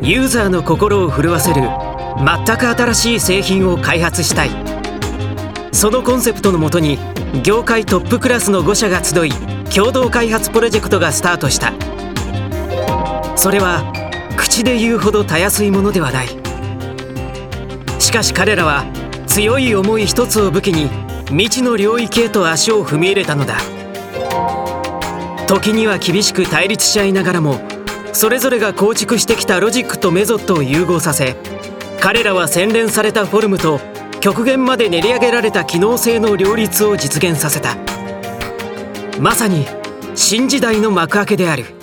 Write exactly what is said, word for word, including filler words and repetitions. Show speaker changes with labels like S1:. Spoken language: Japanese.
S1: ユーザーの心を震わせる全く新しい製品を開発したい。そのコンセプトのもとに業界トップクラスのご社が集い、共同開発プロジェクトがスタートした。それは口で言うほどたやすいものではない。しかし彼らは強い思い一つを武器に未知の領域へと足を踏み入れたのだ。時には厳しく対立し合いながらも、それぞれが構築してきたロジックとメソッドを融合させ、彼らは洗練されたフォルムと極限まで練り上げられた機能性の両立を実現させた。まさに新時代の幕開けである。